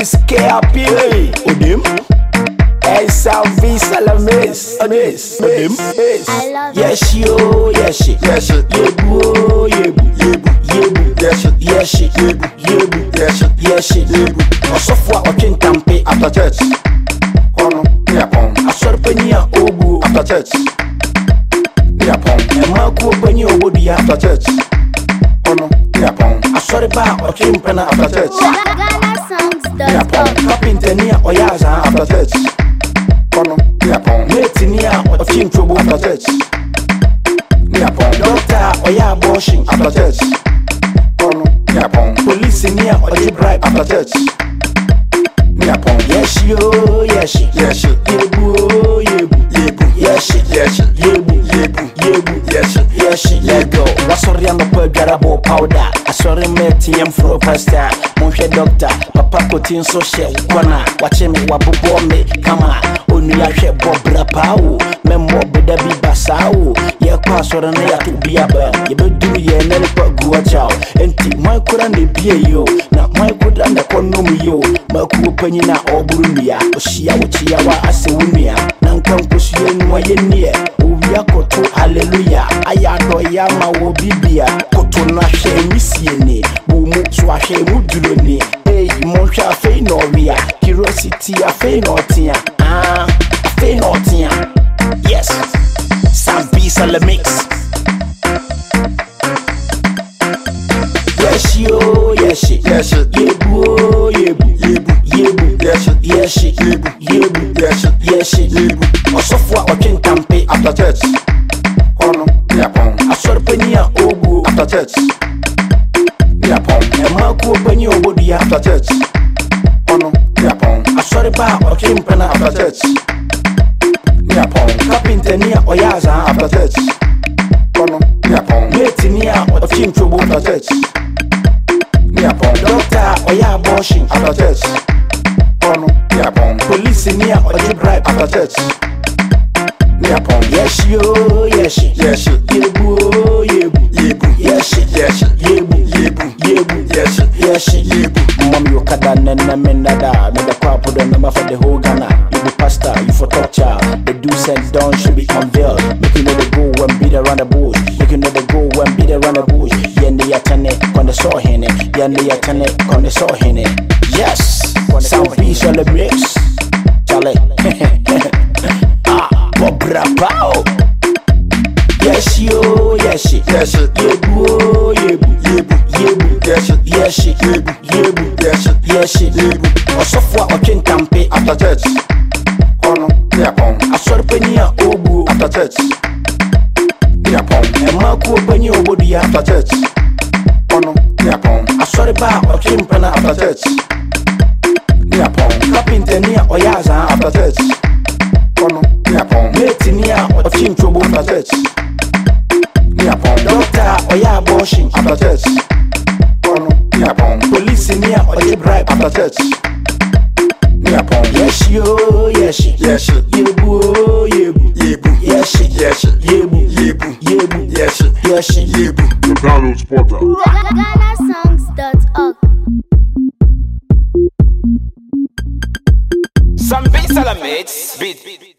Fiske apile Odim Esa visa la miss Odim Yes yo yes Yebu Yes yebu Osofwa okintampe After church, kono niapon. Asorpenia obu After church, niapon. Emaku openi obodia After church, kono niapon. Asorba okimpena After church, GhanaSongs.com. Kapintenia oyaza after church, kono niapon. Metinia okintrobo After church, niapon. Doctor oya abortion After church, kono niapon. Police nia oji bribe After church, niapon. Yes yo yes Yes, Yebu Yes yebu, Yes let go Wasori anopo garabo powder Asori meti yemfro pasta Monhwe doctor Papa kotin so she Kwana Wache me wabubo me Kama Onu ya hwe bobra pawo Memo beda bi basawo Ye kwa asori na ya tubiaba Yebedu ye nere kwa guwa chao Enti mwa kura ne bie yo Na mwa kura ne konom yo Maku panyi na oburunia Oshia uchiya wa ase unia Nanka nkusuye nwa yenie Uwia koto hallelujah Ayado ya ma wo bibia Koto na hwe misiene Bumu so ahwe muduloni Hey monhwa afei no wia Curiosity afei no tia afei no tia Yes Sambi Salamix Yes yo yes Yebu Osofwa okintampe after church, kono niapon. Asorpenia obu After church, niapon. Emaku openi obodia After church, kono niapon. Asorba okimpena After church, niapon. Kapintenia oyaza After church, kono niapon. Metinia okintrobo After church, niapon. Doctor oya abortion After church, kono niapon. Police nia oji bribe After church, niapon. Yes yo yes Yebu Yes Mami okada nene menada Me da kwa podo number for the whole Ghana You be pastor, you for talk child The do's and don'ts should be unveiled Make you know the go and beat around the bush Make you know the go and beat around the bush Yende yatane konde so hene Yende yatane konde so hene Yes Some peace on the mix Chale Bobra Pao Yes yo yes Yebu Osofwa okintampe After church, kono niapon. Asorpenia obu After church, niapon. Emaku openi obodia After church, kono niapon. Asorba okimpena After church, niapon. Kapintenia oyaza After church, kono niapon. Metinia okintrobo After church, niapon. Doctor oya abortion After church, kono niapon. Police nia oji bribe After church, niapon. Yes yo yes Yebu Yes The download spotter. GhanaSongs.org. Sambi Salamix beat